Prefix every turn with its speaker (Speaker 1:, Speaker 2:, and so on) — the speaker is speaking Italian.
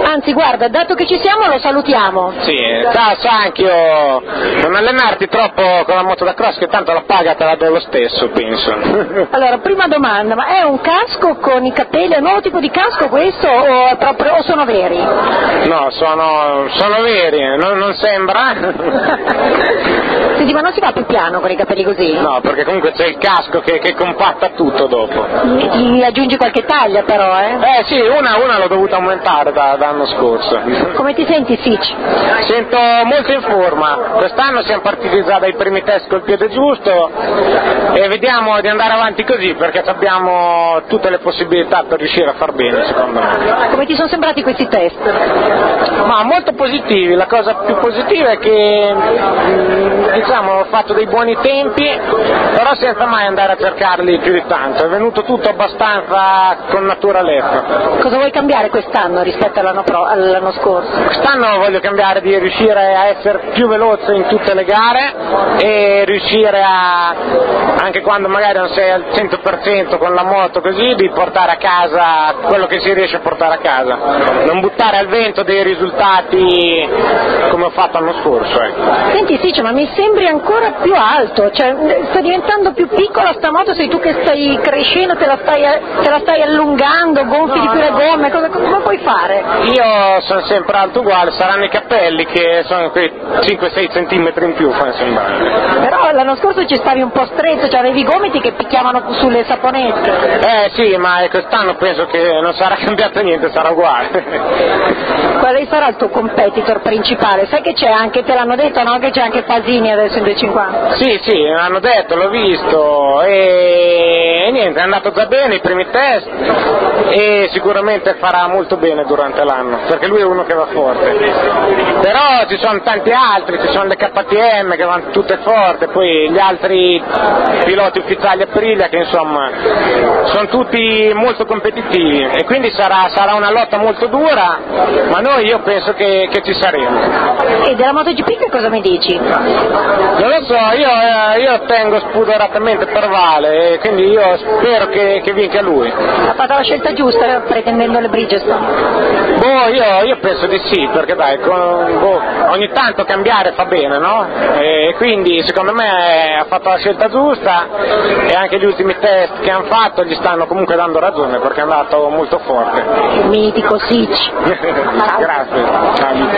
Speaker 1: Anzi, guarda, dato che ci siamo lo salutiamo.
Speaker 2: Sì, ciao Sanchio, non allenarti troppo con la moto da cross che tanto la paga te la do lo stesso, penso.
Speaker 1: Allora, prima domanda, ma è un casco con i capelli, è un nuovo tipo di casco questo o sono veri?
Speaker 2: No, sono veri, non sembra.
Speaker 1: Senti, ma non si va più piano con i capelli così?
Speaker 2: No, perché comunque c'è il casco che compatta tutto dopo.
Speaker 1: E ti aggiungi qualche taglia però,
Speaker 2: Sì, una l'ho dovuta aumentare dall'anno scorso.
Speaker 1: Come ti senti, Sic?
Speaker 2: Sento molto in forma, quest'anno siamo partiti già dai primi test col piede giusto e vediamo di andare avanti così perché abbiamo tutte le possibilità per riuscire a far bene, secondo me.
Speaker 1: Come ti sono sembrati questi test?
Speaker 2: Ma molto positivi, la cosa più positiva è che ho fatto dei buoni tempi, però senza mai andare a cercarli più di tanto, è venuto tutto abbastanza con naturalezza.
Speaker 1: Cosa vuoi cambiare quest'anno rispetto all'anno scorso?
Speaker 2: Quest'anno voglio cambiare di riuscire a essere più veloce in tutte le gare e riuscire anche quando magari non sei al 100% con la moto così, di portare a casa quello che si riesce a portare a casa, non buttare al vento dei risultati come ho fatto l'anno scorso.
Speaker 1: Senti Sic, ma mi sembri ancora più alto, cioè sta diventando più piccola sta moto, sei tu che stai crescendo, te la stai allungando, gonfi di più le gomme, come puoi fare?
Speaker 2: Io sono sempre alto uguale, saranno i capelli che sono quei 5-6 centimetri in più, fa sembrare.
Speaker 1: Però l'anno scorso ci stavi un po' stretto, cioè avevi i gomiti che picchiavano sulle saponette.
Speaker 2: Sì, ma quest'anno penso che non sarà cambiato niente, sarà uguale.
Speaker 1: Quale sarà il tuo competitor principale? Sai che c'è anche, te l'hanno detto, no? Che c'è anche Pasini adesso in 250?
Speaker 2: Sì, l'hanno detto, l'ho visto e niente, è andato già bene i primi test e sicuramente farà molto bene durante l'anno, perché lui è uno che va forte. Però ci sono tanti altri, ci sono le KTM che vanno tutte forti, poi gli altri piloti ufficiali Aprilia che insomma sono tutti molto competitivi e quindi sarà una lotta molto dura, ma io penso che ci saremo.
Speaker 1: E della MotoGP che cosa mi dici?
Speaker 2: Non lo so, io tengo spudoratamente per Vale e quindi io spero che vinca lui.
Speaker 1: Ha fatto la scelta giusta pretendendo le Bridgestone?
Speaker 2: Io penso di sì, perché dai, ogni tanto cambiare fa bene, no? E quindi secondo me ha fatto la scelta giusta e anche gli ultimi test che hanno fatto gli stanno comunque dando ragione perché è andato molto forte.
Speaker 1: Mitico Sic.
Speaker 2: Grazie.